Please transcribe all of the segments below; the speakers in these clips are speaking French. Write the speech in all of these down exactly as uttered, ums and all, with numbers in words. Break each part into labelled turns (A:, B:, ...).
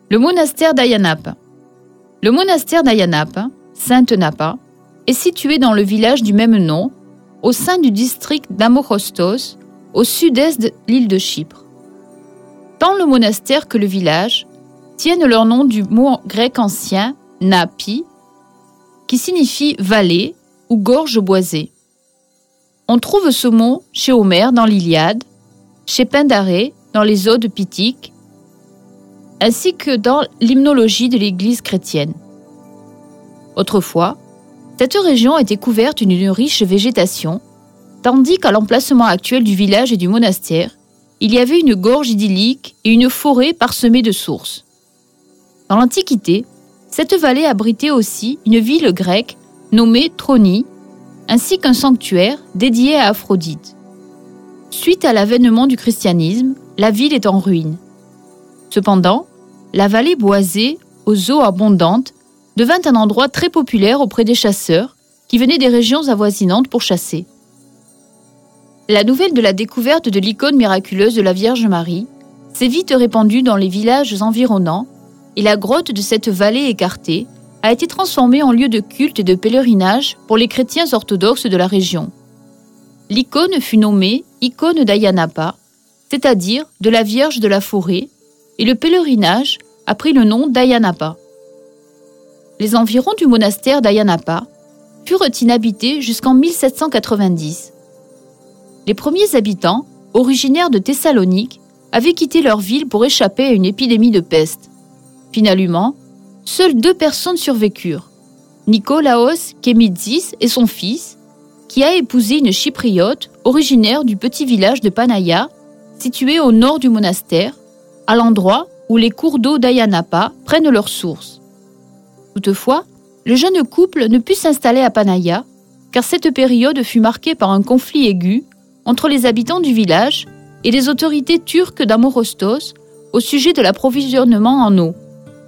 A: Le monastère d'Ayanapa. Le monastère d'Ayanapa, Sainte Napa, est situé dans le village du même nom, au sein du district d'Amokostos, au sud-est de l'île de Chypre. Tant le monastère que le village tiennent leur nom du mot grec ancien « napi », qui signifie « vallée » ou « gorge boisée ». On trouve ce mot chez Homère dans l'Iliade, chez Pindaré dans les Odes pithiques, ainsi que dans l'hymnologie de l'Église chrétienne. Autrefois, cette région était couverte d'une riche végétation, tandis qu'à l'emplacement actuel du village et du monastère, il y avait une gorge idyllique et une forêt parsemée de sources. Dans l'Antiquité, cette vallée abritait aussi une ville grecque nommée Tronie, ainsi qu'un sanctuaire dédié à Aphrodite. Suite à l'avènement du christianisme, la ville est en ruine. Cependant, la vallée boisée, aux eaux abondantes, devint un endroit très populaire auprès des chasseurs qui venaient des régions avoisinantes pour chasser. La nouvelle de la découverte de l'icône miraculeuse de la Vierge Marie s'est vite répandue dans les villages environnants et la grotte de cette vallée écartée a été transformée en lieu de culte et de pèlerinage pour les chrétiens orthodoxes de la région. L'icône fut nommée icône d'Ayanapa, c'est-à-dire de la Vierge de la forêt, et le pèlerinage a pris le nom d'Ayanapa. Les environs du monastère d'Ayanapa furent inhabités jusqu'en mille sept cent quatre-vingt-dix. Les premiers habitants, originaires de Thessalonique, avaient quitté leur ville pour échapper à une épidémie de peste. Finalement, seules deux personnes survécurent, Nikolaos Kémitzis et son fils, qui a épousé une chypriote originaire du petit village de Panaïa, situé au nord du monastère, à l'endroit où les cours d'eau d'Ayanapa prennent leur source. Toutefois, le jeune couple ne put s'installer à Panaïa, car cette période fut marquée par un conflit aigu entre les habitants du village et les autorités turques d'Amorostos au sujet de l'approvisionnement en eau.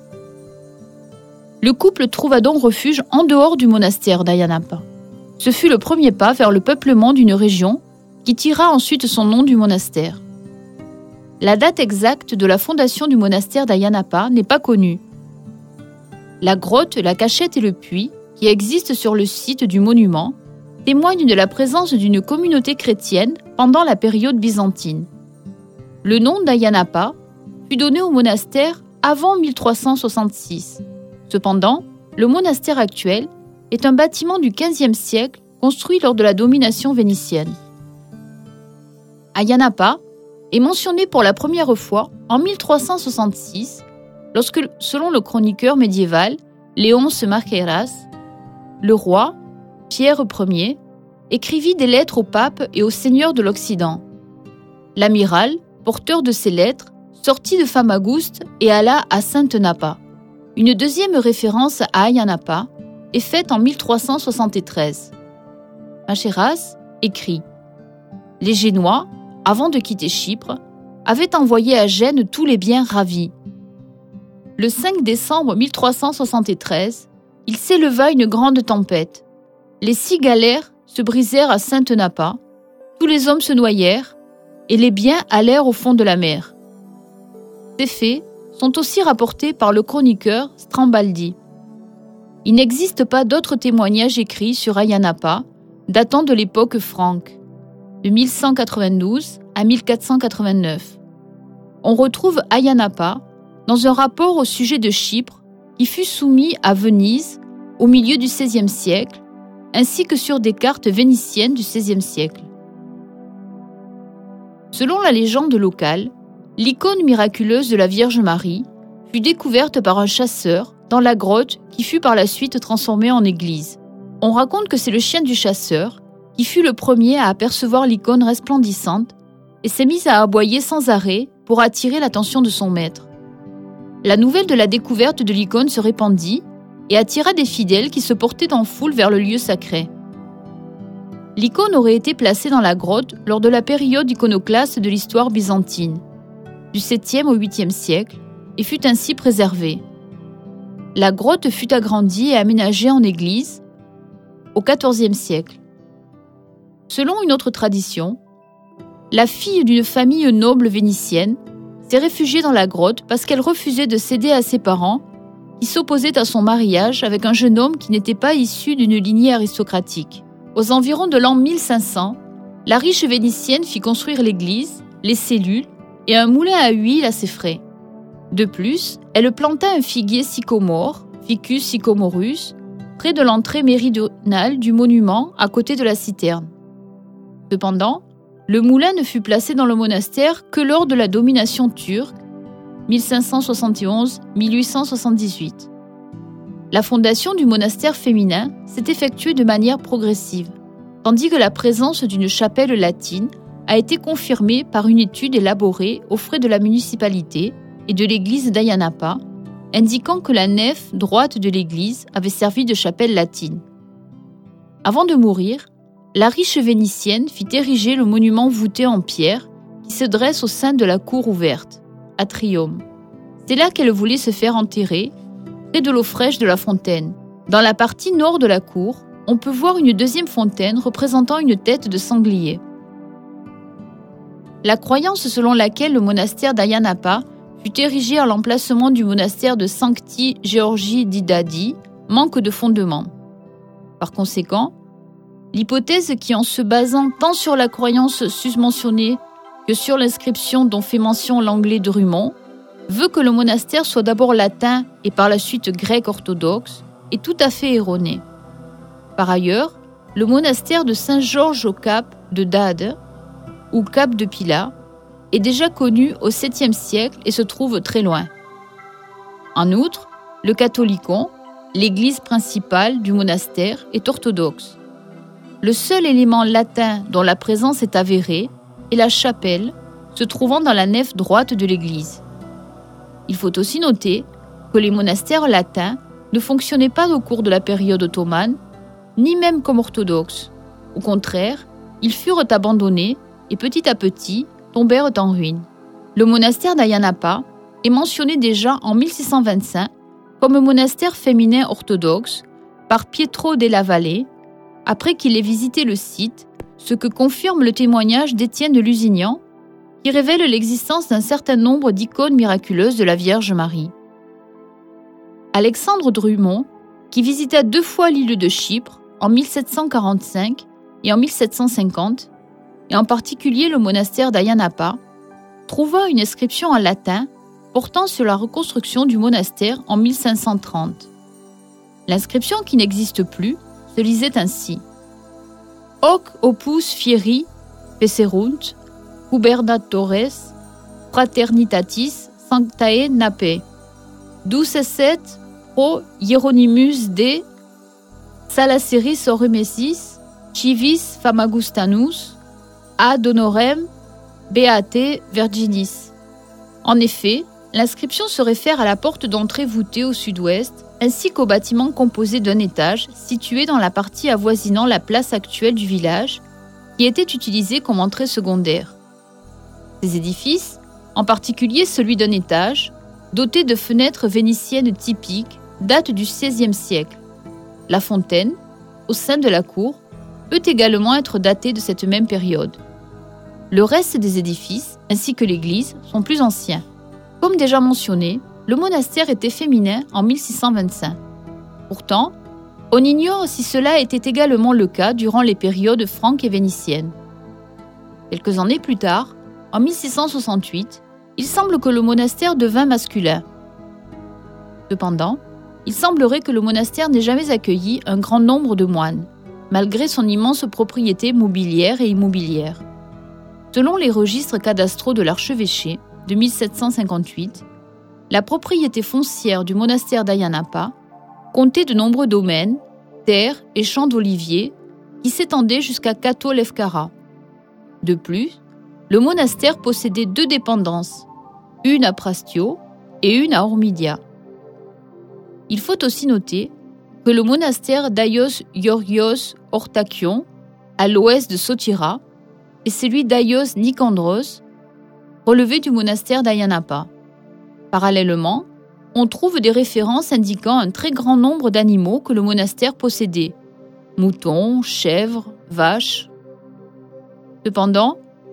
A: Le couple trouva donc refuge en dehors du monastère d'Ayanapa. Ce fut le premier pas vers le peuplement d'une région qui tira ensuite son nom du monastère. La date exacte de la fondation du monastère d'Ayanapa n'est pas connue. La grotte, la cachette et le puits, qui existent sur le site du monument, témoignent de la présence d'une communauté chrétienne pendant la période byzantine. Le nom d'Ayanapa fut donné au monastère avant mille trois cent soixante-six. Cependant, le monastère actuel est un bâtiment du quinzième siècle construit lors de la domination vénitienne. Ayanapa est mentionné pour la première fois en mille trois cent soixante-six, lorsque, selon le chroniqueur médiéval Léonce Marqueiras, le roi, Pierre Ier, écrivit des lettres au pape et aux seigneurs de l'Occident. L'amiral, porteur de ces lettres, sortit de Famagouste et alla à Sainte Napa. Une deuxième référence à Ayanapa est faite en mille trois cent soixante-treize. Marqueiras écrit « Les Génois, avant de quitter Chypre, avaient envoyé à Gênes tous les biens ravis. Le cinq décembre mille trois cent soixante-treize, il s'éleva une grande tempête. Les six galères se brisèrent à Sainte Napa, tous les hommes se noyèrent, et les biens allèrent au fond de la mer. » Ces faits sont aussi rapportés par le chroniqueur Strambaldi. Il n'existe pas d'autres témoignages écrits sur Ayanapa datant de l'époque franque, de mille cent quatre-vingt-douze à mille quatre cent quatre-vingt-neuf. On retrouve Ayanapa dans un rapport au sujet de Chypre qui fut soumis à Venise au milieu du seizième siècle, ainsi que sur des cartes vénitiennes du seizième siècle. Selon la légende locale, l'icône miraculeuse de la Vierge Marie fut découverte par un chasseur dans la grotte qui fut par la suite transformée en église. On raconte que c'est le chien du chasseur qui fut le premier à apercevoir l'icône resplendissante et s'est mis à aboyer sans arrêt pour attirer l'attention de son maître. La nouvelle de la découverte de l'icône se répandit et attira des fidèles qui se portaient en foule vers le lieu sacré. L'icône aurait été placée dans la grotte lors de la période iconoclaste de l'histoire byzantine, du septième au huitième siècle, et fut ainsi préservée. La grotte fut agrandie et aménagée en église au quatorzième siècle. Selon une autre tradition, la fille d'une famille noble vénitienne s'est réfugiée dans la grotte parce qu'elle refusait de céder à ses parents qui s'opposaient à son mariage avec un jeune homme qui n'était pas issu d'une lignée aristocratique. Aux environs de l'an mille cinq cents, la riche vénitienne fit construire l'église, les cellules et un moulin à huile à ses frais. De plus, elle planta un figuier sycomore, Ficus sycomorus, près de l'entrée méridionale du monument à côté de la citerne. Cependant, le moulin ne fut placé dans le monastère que lors de la domination turque, mille cinq cent soixante et onze à mille huit cent soixante-dix-huit. La fondation du monastère féminin s'est effectuée de manière progressive, tandis que la présence d'une chapelle latine a été confirmée par une étude élaborée aux frais de la municipalité et de l'église d'Ayanapa, indiquant que la nef droite de l'église avait servi de chapelle latine. Avant de mourir, la riche vénitienne fit ériger le monument voûté en pierre qui se dresse au sein de la cour ouverte, atrium. C'est là qu'elle voulait se faire enterrer, près de l'eau fraîche de la fontaine. Dans la partie nord de la cour, on peut voir une deuxième fontaine représentant une tête de sanglier. La croyance selon laquelle le monastère d'Ayanapa fut érigé à l'emplacement du monastère de Sancti Georgi d'Idadi manque de fondement. Par conséquent, l'hypothèse qui, en se basant tant sur la croyance susmentionnée que sur l'inscription dont fait mention l'anglais de Drummond, veut que le monastère soit d'abord latin et par la suite grec orthodoxe, est tout à fait erronée. Par ailleurs, le monastère de Saint-Georges au Cap de Dade, ou Cap de Pila, est déjà connu au septième siècle et se trouve très loin. En outre, le catholicon, l'église principale du monastère, est orthodoxe. Le seul élément latin dont la présence est avérée est la chapelle, se trouvant dans la nef droite de l'église. Il faut aussi noter que les monastères latins ne fonctionnaient pas au cours de la période ottomane, ni même comme orthodoxes. Au contraire, ils furent abandonnés et petit à petit tombèrent en ruine. Le monastère d'Ayanapa est mentionné déjà en mille six cent vingt-cinq comme monastère féminin orthodoxe par Pietro della Valle, après qu'il ait visité le site, ce que confirme le témoignage d'Étienne de Lusignan, qui révèle l'existence d'un certain nombre d'icônes miraculeuses de la Vierge Marie. Alexandre Drummond, qui visita deux fois l'île de Chypre en mille sept cent quarante-cinq et en mille sept cent cinquante, et en particulier le monastère d'Ayanapa, trouva une inscription en latin portant sur la reconstruction du monastère en mille cinq cent trente. L'inscription, qui n'existe plus, se lisait ainsi: Hoc opus fieri fecerunt gubernatores fraternitatis sanctae nape, ducesset pro Hieronymus de Salaceris Oremesis civis Famagustanus ad honorem beate Virginis. En effet, l'inscription se réfère à la porte d'entrée voûtée au sud-ouest, ainsi qu'au bâtiment composé d'un étage situé dans la partie avoisinant la place actuelle du village, qui était utilisé comme entrée secondaire. Ces édifices, en particulier celui d'un étage, doté de fenêtres vénitiennes typiques, datent du seizième siècle. La fontaine, au sein de la cour, peut également être datée de cette même période. Le reste des édifices, ainsi que l'église, sont plus anciens. Comme déjà mentionné, le monastère était féminin en mille six cent vingt-cinq. Pourtant, on ignore si cela était également le cas durant les périodes franques et vénitiennes. Quelques années plus tard, en mille six cent soixante-huit, il semble que le monastère devint masculin. Cependant, il semblerait que le monastère n'ait jamais accueilli un grand nombre de moines, malgré son immense propriété mobilière et immobilière. Selon les registres cadastraux de l'archevêché de mille sept cent cinquante-huit, la propriété foncière du monastère d'Ayanapa comptait de nombreux domaines, terres et champs d'oliviers qui s'étendaient jusqu'à Kato Lefkara. De plus, le monastère possédait deux dépendances, une à Prastio et une à Ormidia. Il faut aussi noter que le monastère d'Aios Georgios Ortakion, à l'ouest de Sotira, et celui d'Aios Nikandros, relevaient du monastère d'Ayanapa. Parallèlement, on trouve des références indiquant un très grand nombre d'animaux que le monastère possédait, moutons, chèvres, vaches. Cependant,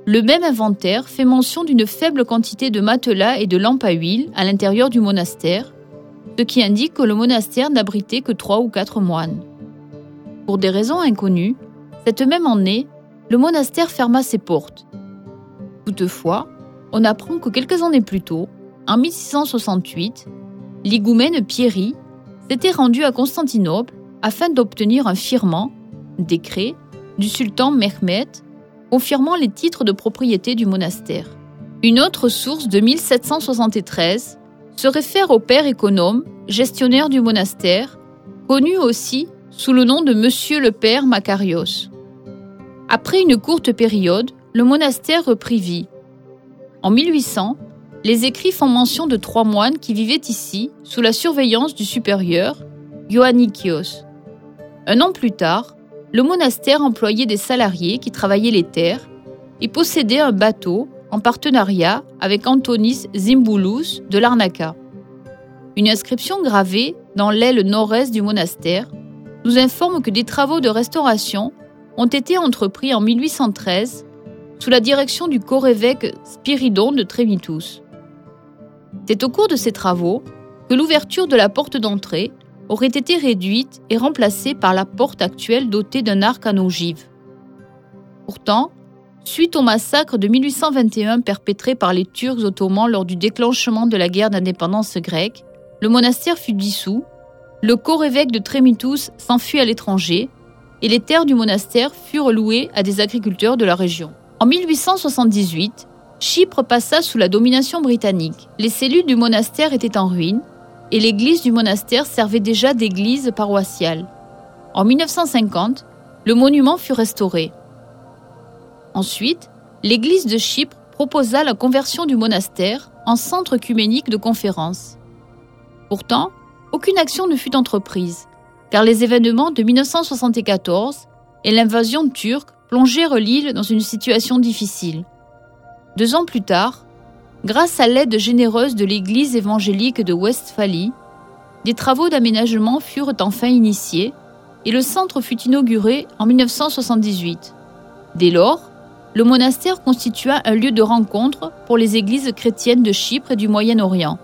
A: Le même inventaire fait mention d'une faible quantité de matelas et de lampes à huile à l'intérieur du monastère, ce qui indique que le monastère n'abritait que trois ou quatre moines. Pour des raisons inconnues, cette même année, le monastère ferma ses portes. Toutefois, on apprend que quelques années plus tôt, en mille six cent soixante-huit, l'higoumène Pierry s'était rendu à Constantinople afin d'obtenir un firman, décret, du sultan Mehmed, confirmant les titres de propriété du monastère. Une autre source de mille sept cent soixante-treize se réfère au père économe, gestionnaire du monastère, connu aussi sous le nom de Monsieur le Père Macarios. Après une courte période, le monastère reprit vie. En mille huit cents, les écrits font mention de trois moines qui vivaient ici sous la surveillance du supérieur, Ioannikios. Un an plus tard, le monastère employait des salariés qui travaillaient les terres et possédait un bateau en partenariat avec Antonis Zimboulous de Larnaca. Une inscription gravée dans l'aile nord-est du monastère nous informe que des travaux de restauration ont été entrepris en mille huit cent treize sous la direction du corévêque Spiridon de Trémitous. C'est au cours de ces travaux que l'ouverture de la porte d'entrée aurait été réduite et remplacée par la porte actuelle dotée d'un arc en ogive. Pourtant, suite au massacre de mille huit cent vingt et un perpétré par les Turcs ottomans lors du déclenchement de la guerre d'indépendance grecque, le monastère fut dissous, le corévêque de Trémitous s'enfuit à l'étranger et les terres du monastère furent louées à des agriculteurs de la région. En mille huit cent soixante-dix-huit, Chypre passa sous la domination britannique. Les cellules du monastère étaient en ruine et l'église du monastère servait déjà d'église paroissiale. En mille neuf cent cinquante, le monument fut restauré. Ensuite, l'église de Chypre proposa la conversion du monastère en centre œcuménique de conférences. Pourtant, aucune action ne fut entreprise, car les événements de mille neuf cent soixante-quatorze et l'invasion turque plongèrent l'île dans une situation difficile. Deux ans plus tard, grâce à l'aide généreuse de l'Église évangélique de Westphalie, des travaux d'aménagement furent enfin initiés et le centre fut inauguré en mille neuf cent soixante-dix-huit. Dès lors, le monastère constitua un lieu de rencontre pour les églises chrétiennes de Chypre et du Moyen-Orient.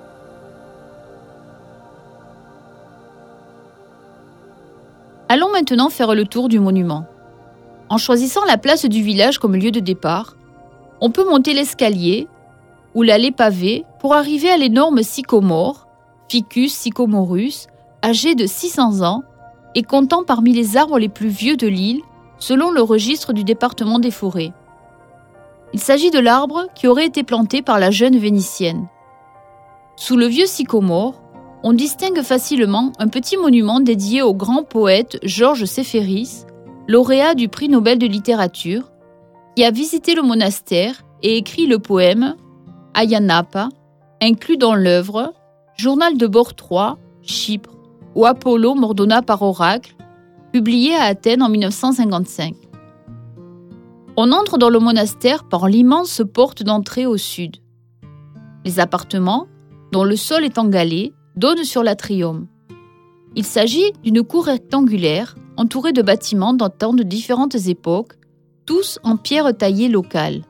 A: Allons maintenant faire le tour du monument. En choisissant la place du village comme lieu de départ, on peut monter l'escalier ou l'allée pavée pour arriver à l'énorme sycomore, Ficus sycomorus, âgé de six cents ans et comptant parmi les arbres les plus vieux de l'île selon le registre du département des forêts. Il s'agit de l'arbre qui aurait été planté par la jeune Vénitienne. Sous le vieux sycomore, on distingue facilement un petit monument dédié au grand poète Georges Séphéris, lauréat du prix Nobel de littérature, qui a visité le monastère et écrit le poème Ayanapa, inclus dans l'œuvre Journal de bord trois, Chypre, où Apollo m'ordonna par oracle, publié à Athènes en mille neuf cent cinquante-cinq. On entre dans le monastère par l'immense porte d'entrée au sud. Les appartements, dont le sol est en galets, donnent sur l'atrium. Il s'agit d'une cour rectangulaire entourée de bâtiments datant de différentes époques, tous en pierre taillée locale.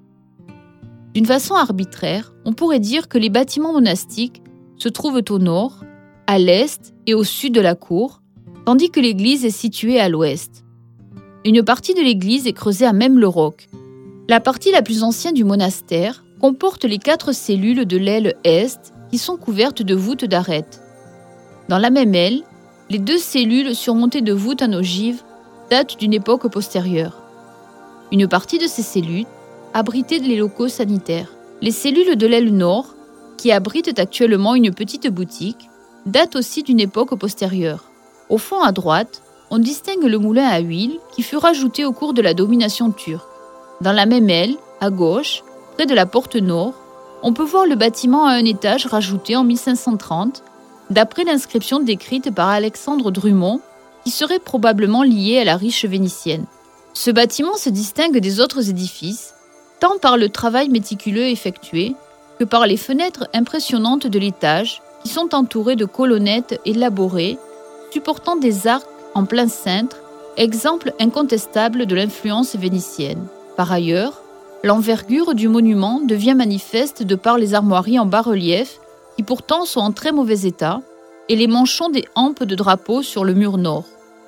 A: D'une façon arbitraire, on pourrait dire que les bâtiments monastiques se trouvent au nord, à l'est et au sud de la cour, tandis que l'église est située à l'ouest. Une partie de l'église est creusée à même le roc. La partie la plus ancienne du monastère comporte les quatre cellules de l'aile est qui sont couvertes de voûtes d'arêtes. Dans la même aile, les deux cellules surmontées de voûtes en ogive datent d'une époque postérieure. Une partie de ces cellules abritait les locaux sanitaires. Les cellules de l'aile nord, qui abritent actuellement une petite boutique, datent aussi d'une époque postérieure. Au fond à droite, on distingue le moulin à huile qui fut rajouté au cours de la domination turque. Dans la même aile, à gauche, près de la porte nord, on peut voir le bâtiment à un étage rajouté en mille cinq cent trente, d'après l'inscription décrite par Alexandre Drummond, qui serait probablement liée à la riche vénitienne. Ce bâtiment se distingue des autres édifices, tant par le travail méticuleux effectué que par les fenêtres impressionnantes de l'étage, qui sont entourées de colonnettes élaborées, supportant des arcs en plein cintre, exemple incontestable de l'influence vénitienne. Par ailleurs, L'envergure du monument devient manifeste de par les armoiries en bas-relief, qui pourtant sont en très mauvais état, et les manchons des hampes de drapeaux sur le mur nord.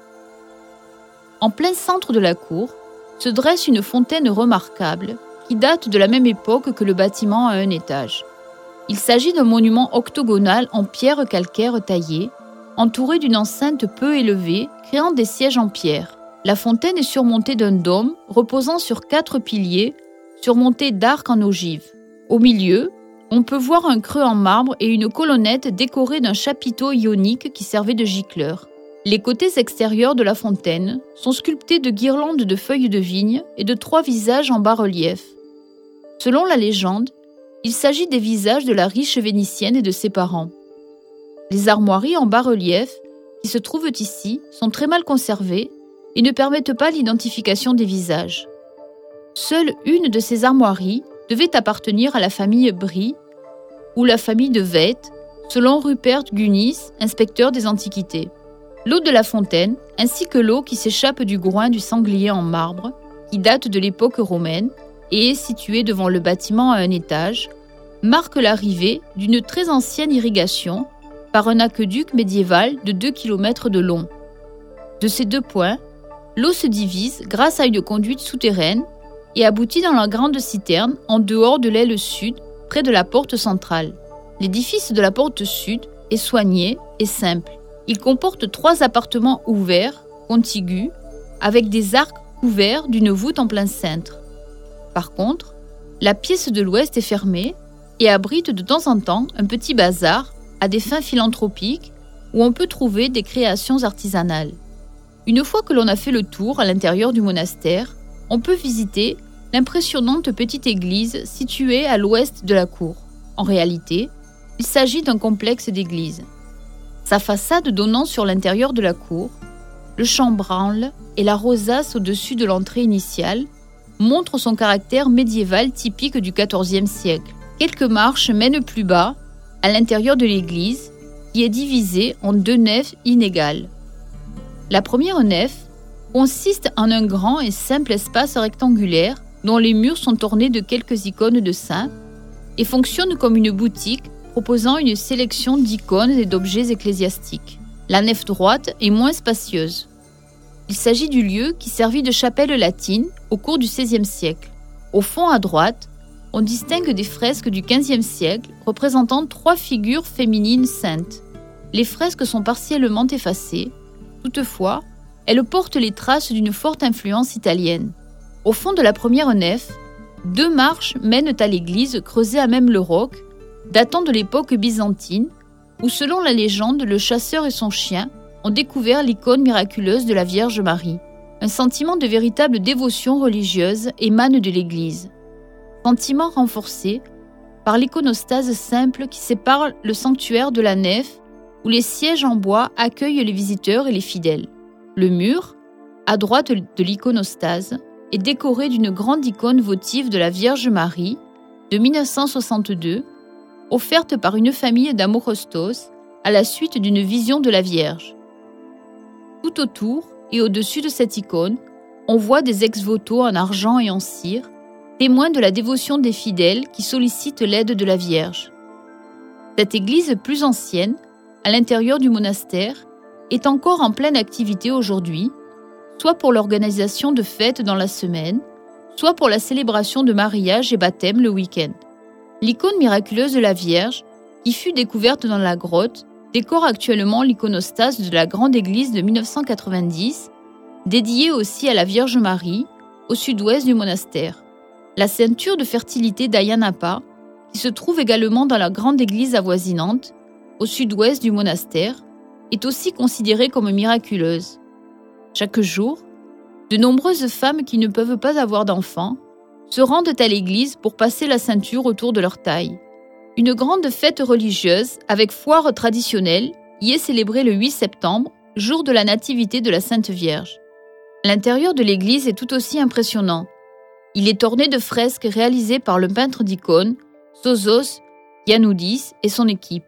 A: En plein centre de la cour, se dresse une fontaine remarquable, qui date de la même époque que le bâtiment à un étage. Il s'agit d'un monument octogonal en pierre calcaire taillée, entouré d'une enceinte peu élevée, créant des sièges en pierre. La fontaine est surmontée d'un dôme reposant sur quatre piliers, surmontés d'arcs en ogive. Au milieu, on peut voir un creux en marbre et une colonnette décorée d'un chapiteau ionique qui servait de gicleur. Les côtés extérieurs de la fontaine sont sculptés de guirlandes de feuilles de vigne et de trois visages en bas-relief. Selon la légende, il s'agit des visages de la riche vénitienne et de ses parents. Les armoiries en bas-relief qui se trouvent ici sont très mal conservées et ne permettent pas l'identification des visages. Seule une de ces armoiries devait appartenir à la famille Brie ou la famille de Veit, selon Rupert Gunis, inspecteur des antiquités. L'eau de la fontaine, ainsi que l'eau qui s'échappe du groin du sanglier en marbre, qui date de l'époque romaine et est située devant le bâtiment à un étage, marque l'arrivée d'une très ancienne irrigation par un aqueduc médiéval de deux kilomètres de long. De ces deux points, l'eau se divise grâce à une conduite souterraine et aboutit dans la grande citerne en dehors de l'aile sud, près de la porte centrale. L'édifice de la porte sud est soigné et simple. Il comporte trois appartements ouverts, contigus, avec des arcs couverts d'une voûte en plein cintre. Par contre, la pièce de l'ouest est fermée et abrite de temps en temps un petit bazar à des fins philanthropiques où on peut trouver des créations artisanales. Une fois que l'on a fait le tour à l'intérieur du monastère, on peut visiter l'impressionnante petite église située à l'ouest de la cour. En réalité, il s'agit d'un complexe d'églises. Sa façade donnant sur l'intérieur de la cour, le chambranle et la rosace au-dessus de l'entrée initiale montrent son caractère médiéval typique du quatorzième siècle. Quelques marches mènent plus bas, à l'intérieur de l'église, qui est divisée en deux nefs inégales. La première nef consiste en un grand et simple espace rectangulaire dont les murs sont ornés de quelques icônes de saints et fonctionne comme une boutique proposant une sélection d'icônes et d'objets ecclésiastiques. La nef droite est moins spacieuse. Il s'agit du lieu qui servit de chapelle latine au cours du seizième siècle. Au fond à droite, on distingue des fresques du quinzième siècle représentant trois figures féminines saintes. Les fresques sont partiellement effacées, toutefois, elles portent les traces d'une forte influence italienne. Au fond de la première nef, deux marches mènent à l'église creusée à même le roc, datant de l'époque byzantine, où selon la légende, le chasseur et son chien ont découvert l'icône miraculeuse de la Vierge Marie. Un sentiment de véritable dévotion religieuse émane de l'église. Sentiment renforcé par l'iconostase simple qui sépare le sanctuaire de la nef, où les sièges en bois accueillent les visiteurs et les fidèles. Le mur, à droite de l'iconostase, est décoré d'une grande icône votive de la Vierge Marie de mille neuf cent soixante-deux, offerte par une famille d'Amorostos à la suite d'une vision de la Vierge. Tout autour et au-dessus de cette icône, on voit des ex-voto en argent et en cire, témoins de la dévotion des fidèles qui sollicitent l'aide de la Vierge. Cette église plus ancienne, à l'intérieur du monastère, est encore en pleine activité aujourd'hui, soit pour l'organisation de fêtes dans la semaine, soit pour la célébration de mariage et baptême le week-end. L'icône miraculeuse de la Vierge, qui fut découverte dans la grotte, décore actuellement l'iconostase de la grande église de mille neuf cent quatre-vingt-dix, dédiée aussi à la Vierge Marie, au sud-ouest du monastère. La ceinture de fertilité d'Ayanapa, qui se trouve également dans la grande église avoisinante, au sud-ouest du monastère, est aussi considérée comme miraculeuse. Chaque jour, de nombreuses femmes qui ne peuvent pas avoir d'enfants se rendent à l'église pour passer la ceinture autour de leur taille. Une grande fête religieuse avec foire traditionnelle y est célébrée le huit septembre, jour de la nativité de la Sainte Vierge. L'intérieur de l'église est tout aussi impressionnant. Il est orné de fresques réalisées par le peintre d'icônes Sozos Yanoudis et son équipe.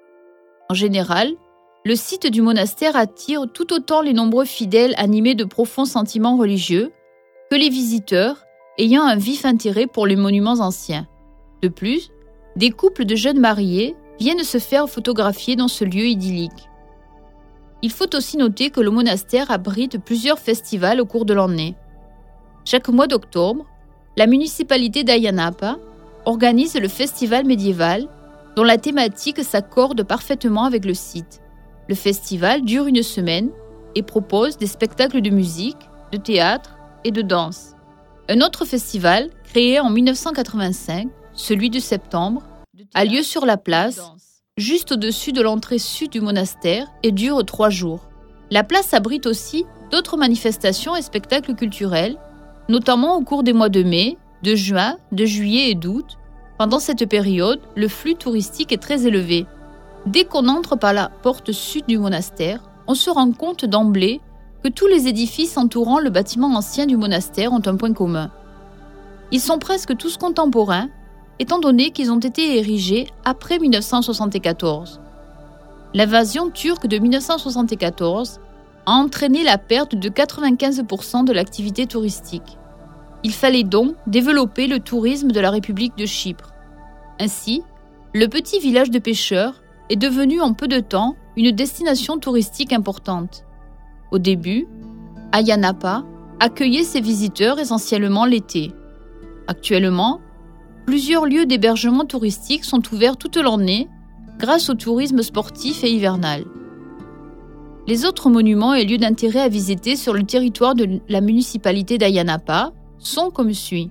A: En général, le site du monastère attire tout autant les nombreux fidèles animés de profonds sentiments religieux que les visiteurs ayant un vif intérêt pour les monuments anciens. De plus, des couples de jeunes mariés viennent se faire photographier dans ce lieu idyllique. Il faut aussi noter que le monastère abrite plusieurs festivals au cours de l'année. Chaque mois d'octobre, la municipalité d'Ayanapa organise le festival médiéval dont la thématique s'accorde parfaitement avec le site. Le festival dure une semaine et propose des spectacles de musique, de théâtre et de danse. Un autre festival, créé en mille neuf cent quatre-vingt-cinq, celui de septembre, a lieu sur la place, juste au-dessus de l'entrée sud du monastère et dure trois jours. La place abrite aussi d'autres manifestations et spectacles culturels, notamment au cours des mois de mai, de juin, de juillet et d'août. Pendant cette période, le flux touristique est très élevé. Dès qu'on entre par la porte sud du monastère, on se rend compte d'emblée que tous les édifices entourant le bâtiment ancien du monastère ont un point commun. Ils sont presque tous contemporains, étant donné qu'ils ont été érigés après mille neuf cent soixante-quatorze. L'invasion turque de mille neuf cent soixante-quatorze a entraîné la perte de quatre-vingt-quinze pour cent de l'activité touristique. Il fallait donc développer le tourisme de la République de Chypre. Ainsi, le petit village de pêcheurs est devenu en peu de temps une destination touristique importante. Au début, Ayanapa accueillait ses visiteurs essentiellement l'été. Actuellement, plusieurs lieux d'hébergement touristique sont ouverts toute l'année grâce au tourisme sportif et hivernal. Les autres monuments et lieux d'intérêt à visiter sur le territoire de la municipalité d'Ayanapa sont comme suit.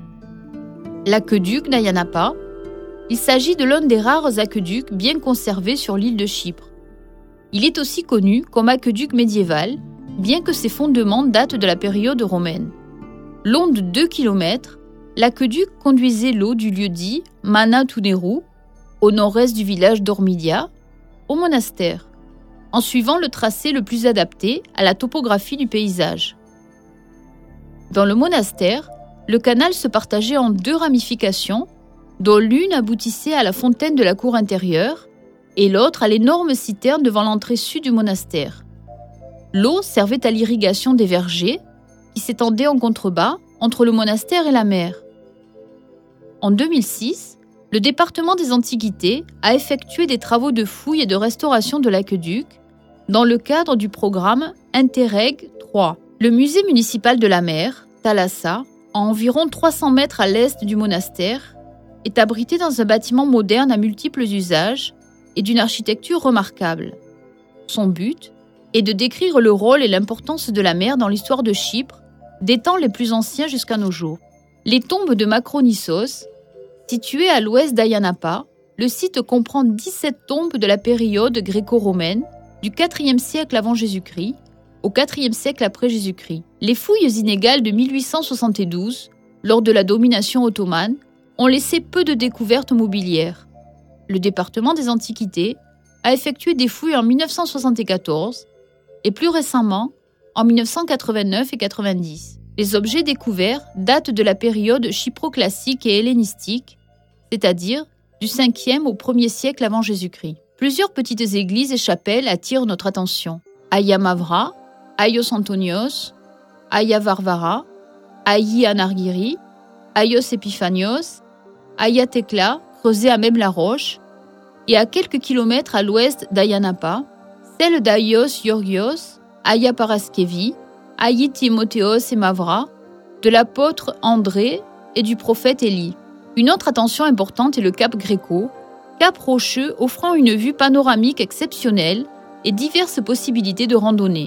A: L'aqueduc d'Ayanapa. Il s'agit de l'un des rares aqueducs bien conservés sur l'île de Chypre. Il est aussi connu comme aqueduc médiéval, bien que ses fondements datent de la période romaine. Long de deux kilomètres, l'aqueduc conduisait l'eau du lieu-dit Mana Tuneru, au nord-est du village d'Ormidia, au monastère, en suivant le tracé le plus adapté à la topographie du paysage. Dans le monastère, le canal se partageait en deux ramifications, dont l'une aboutissait à la fontaine de la cour intérieure et l'autre à l'énorme citerne devant l'entrée sud du monastère. L'eau servait à l'irrigation des vergers, qui s'étendaient en contrebas entre le monastère et la mer. En deux mille six, le département des Antiquités a effectué des travaux de fouilles et de restauration de l'aqueduc dans le cadre du programme Interreg trois. Le musée municipal de la mer, Thalassa, à environ trois cents mètres à l'est du monastère, est abrité dans un bâtiment moderne à multiples usages et d'une architecture remarquable. Son but est de décrire le rôle et l'importance de la mer dans l'histoire de Chypre, des temps les plus anciens jusqu'à nos jours. Les tombes de Macronissos, situées à l'ouest d'Ayanapa, le site comprend dix-sept tombes de la période gréco-romaine, du quatrième siècle avant Jésus-Christ au quatrième siècle après Jésus-Christ. Les fouilles inégales de mille huit cent soixante-douze, lors de la domination ottomane, ont laissé peu de découvertes mobilières. Le département des Antiquités a effectué des fouilles en mille neuf cent soixante-quatorze et plus récemment en mille neuf cent quatre-vingt-neuf et quatre-vingt-dix. Les objets découverts datent de la période chypro-classique et hellénistique, c'est-à-dire du cinquième au premier siècle avant Jésus-Christ. Plusieurs petites églises et chapelles attirent notre attention. Aya Mavra, Aios Antonios, Aya Varvara, Ayi Anargiri, Aios Epiphanios, Aya Tekla, creusée à Mebla-Roche, et à quelques kilomètres à l'ouest d'Ayanapa, celle d'Aios Georgios, Aya Paraskevi, Ayi Timotheos et Mavra, de l'apôtre André et du prophète Élie. Une autre attention importante est le cap Gréco, cap rocheux offrant une vue panoramique exceptionnelle et diverses possibilités de randonnée.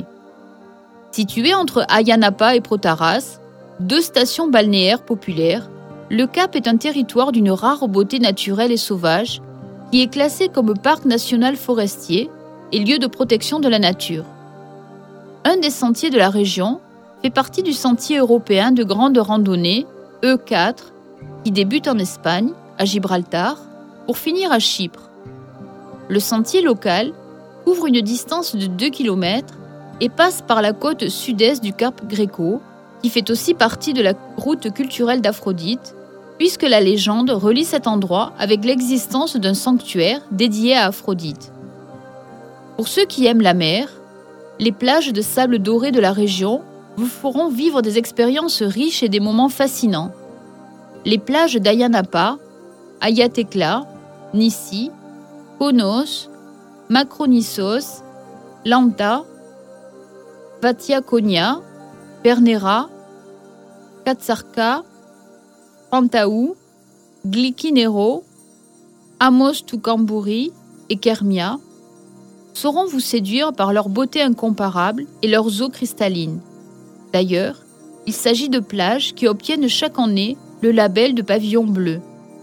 A: Situé entre Ayanapa et Protaras, deux stations balnéaires populaires, le cap est un territoire d'une rare beauté naturelle et sauvage qui est classé comme parc national forestier et lieu de protection de la nature. Un des sentiers de la région fait partie du sentier européen de grande randonnée E quatre qui débute en Espagne, à Gibraltar, pour finir à Chypre. Le sentier local couvre une distance de deux kilomètres et passe par la côte sud-est du cap Gréco, qui fait aussi partie de la route culturelle d'Aphrodite, puisque la légende relie cet endroit avec l'existence d'un sanctuaire dédié à Aphrodite. Pour ceux qui aiment la mer, les plages de sable doré de la région vous feront vivre des expériences riches et des moments fascinants. Les plages d'Ayia Napa, Ayia Tecla, Nissi, Konos, Macronissos, Lanta, Vatiaconia, Pernera, Catsarca, Pantaou, Glikinero, Amos Tucamburi et Kermia sauront vous séduire par leur beauté incomparable et leurs eaux cristallines. D'ailleurs, il s'agit de plages qui obtiennent chaque année le label de pavillon bleu.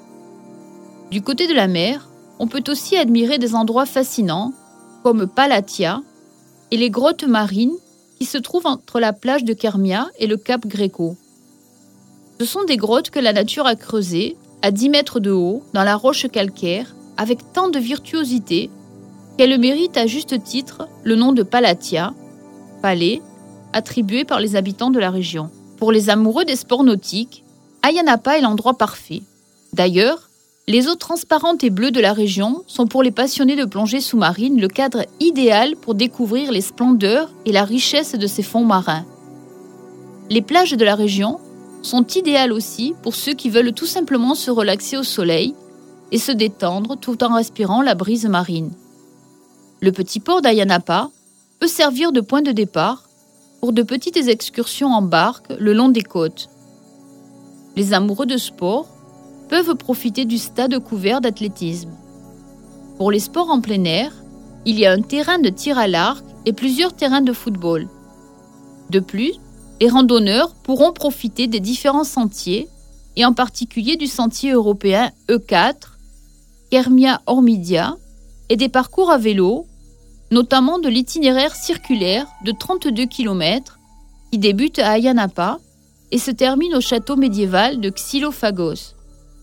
A: Du côté de la mer, on peut aussi admirer des endroits fascinants comme Palatia et les grottes marines qui se trouvent entre la plage de Kermia et le cap Greco. Ce sont des grottes que la nature a creusées à dix mètres de haut dans la roche calcaire avec tant de virtuosité qu'elle mérite à juste titre le nom de Palatia, palais, attribué par les habitants de la région. Pour les amoureux des sports nautiques, Ayia Napa est l'endroit parfait. D'ailleurs, les eaux transparentes et bleues de la région sont pour les passionnés de plongée sous-marine le cadre idéal pour découvrir les splendeurs et la richesse de ces fonds marins. Les plages de la région sont idéales aussi pour ceux qui veulent tout simplement se relaxer au soleil et se détendre tout en respirant la brise marine. Le petit port d'Ayia Napa peut servir de point de départ pour de petites excursions en barque le long des côtes. Les amoureux de sport peuvent profiter du stade couvert d'athlétisme. Pour les sports en plein air, il y a un terrain de tir à l'arc et plusieurs terrains de football. De plus, les randonneurs pourront profiter des différents sentiers et en particulier du sentier européen E quatre, Kermia-Ormidia et des parcours à vélo, notamment de l'itinéraire circulaire de trente-deux kilomètres qui débute à Ayia Napa et se termine au château médiéval de Xylophagos.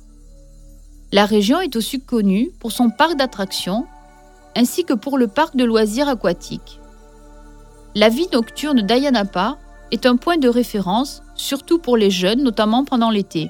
A: La région est aussi connue pour son parc d'attractions ainsi que pour le parc de loisirs aquatiques. La vie nocturne d'Ayia Napa est un point de référence, surtout pour les jeunes, notamment pendant l'été.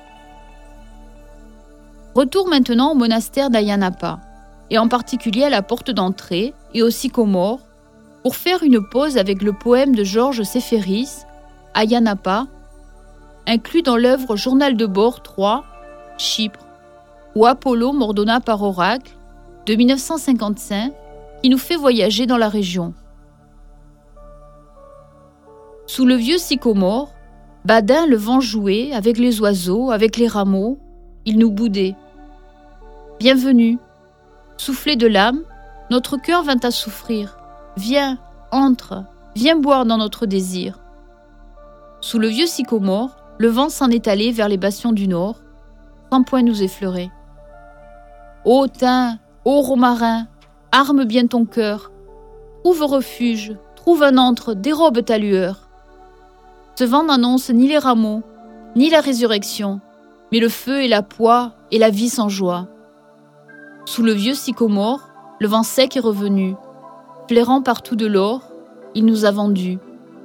A: Retour maintenant au monastère d'Ayia Napa, et en particulier à la porte d'entrée et au sycomore, pour faire une pause avec le poème de Georges Séféris, Ayia Napa, inclus dans l'œuvre Journal de bord trois, Chypre, où Apollo m'ordonna par oracle, de mille neuf cent cinquante-cinq, qui nous fait voyager dans la région. Sous le vieux sycomore, badin le vent jouait avec les oiseaux, avec les rameaux, il nous boudait. Bienvenue, soufflé de l'âme, notre cœur vint à souffrir. Viens, entre, viens boire dans notre désir. Sous le vieux sycomore, le vent s'en est allé vers les bastions du nord, sans point nous effleurer. Ô thym, ô romarin, arme bien ton cœur, trouve refuge, trouve un antre, dérobe ta lueur. Ce vent n'annonce ni les rameaux, ni la résurrection, mais le feu et la poix et la vie sans joie. Sous le vieux sycomore, le vent sec est revenu, flairant partout de l'or, il nous a vendus.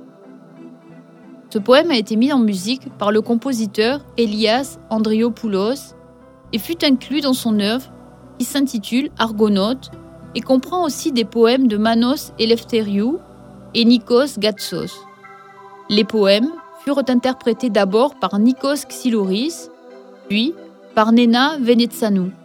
A: Ce poème a été mis en musique par le compositeur Elias Andriopoulos et fut inclus dans son œuvre qui s'intitule Argonautes et comprend aussi des poèmes de Manos Eleftheriou et Nikos Gatsos. Les poèmes furent interprétés d'abord par Nikos Xylouris, puis par Nena Venetsanou.